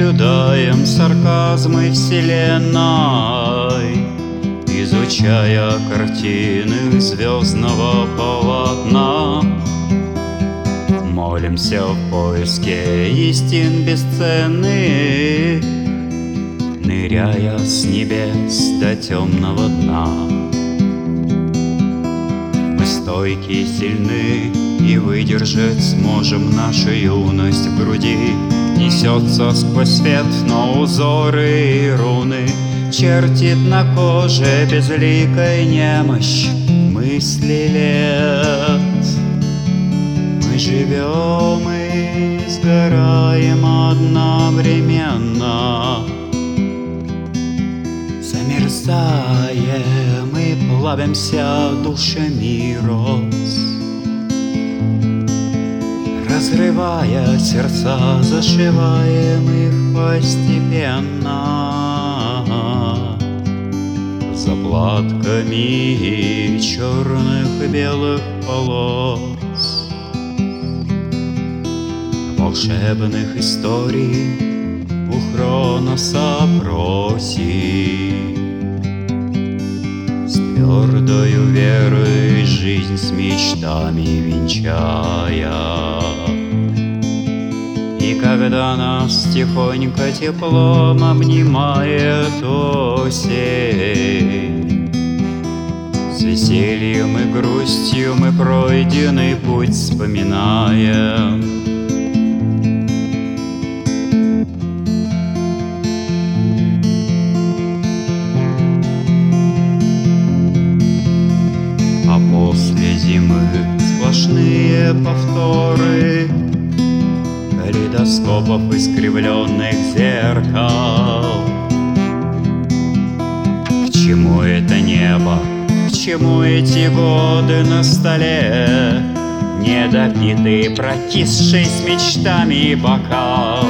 наблюдаем сарказмы вселенной, изучая картины звездного полотна. Молимся в поиске истин бесценных, ныряя с небес до темного дна. Мы стойки и сильны, и выдержать сможем нашу юность в груди. Несется сквозь свет, но узоры и руны чертит на коже безликой немощь мысли лет. Мы живем и сгораем одновременно, замерзаем и плавимся душами роз, разрывая сердца, зашиваем их постепенно заплатками черных и белых полос, волшебных историй у Хроноса просим. С твердою верой жизнь с мечтами венчая. И когда нас тихонько теплом обнимает осень, с весельем и грустью мы пройденный путь вспоминаем. А после зимы сплошные повторы калейдоскопов искривленных зеркал. К чему это небо? К чему эти годы на столе? Недопитый, прокисший с мечтами бокал.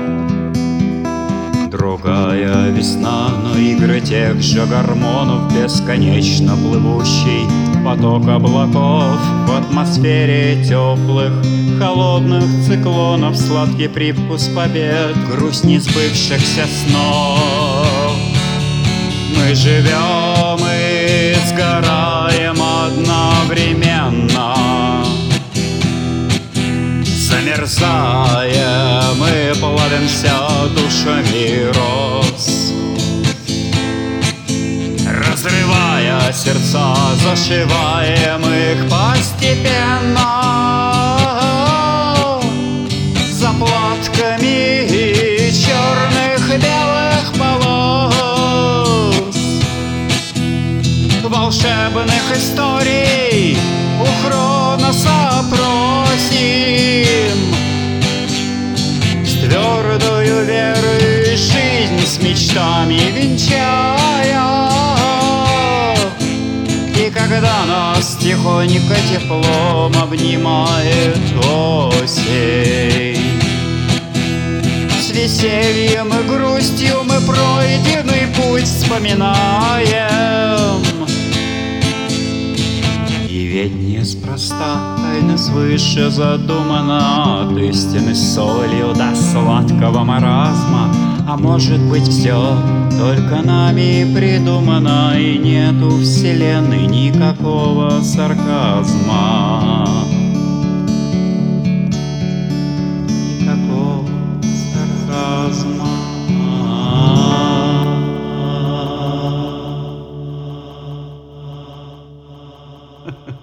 Другая весна, но игры тех же гормонов, бесконечно плывущий поток облаков в атмосфере теплых, холодных циклонов, сладкий привкус побед, грусть несбывшихся снов. Мы живем и сгораем одновременно, замерзаем и плавимся душами роз, разрывая сердца, зашиваем их постепенно заплатками черных и белых полос, волшебных историй у Хроноса просим. С твердою верой жизнь с мечтами венчая. И когда нас тихонько теплом обнимает осень, с весельем и грустью мы пройденный путь вспоминаем. И ведь неспроста тайна свыше задумана, от истины солью до сладкого маразма. А может быть, все только нами придумано, и нету вселенной никакого сарказма. Никакого сарказма.